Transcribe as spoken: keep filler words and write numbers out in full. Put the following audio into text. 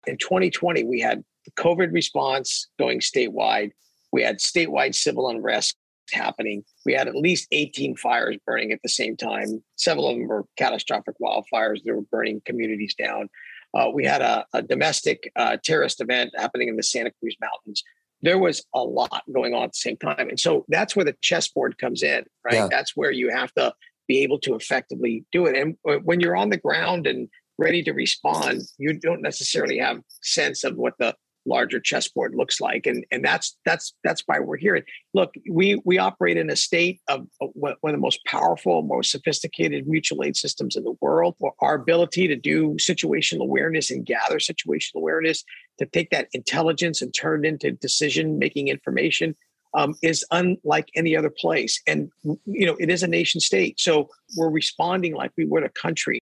in twenty twenty, we had the COVID response going statewide. We had statewide civil unrest happening. We had at least eighteen fires burning at the same time. Several of them were catastrophic wildfires that were burning communities down. Uh, we had a, a domestic uh, terrorist event happening in the Santa Cruz Mountains. There was a lot going on at the same time. And so that's where the chessboard comes in, right? Yeah. That's where you have to be able to effectively do it. And when you're on the ground and ready to respond, you don't necessarily have sense of what the larger chessboard looks like. And, and that's that's that's why we're here. Look, we we operate in a state of one of the most powerful, most sophisticated mutual aid systems in the world. Our ability to do situational awareness and gather situational awareness, to take that intelligence and turn it into decision-making information um, is unlike any other place. And, you know, it is a nation state. So we're responding like we would a country.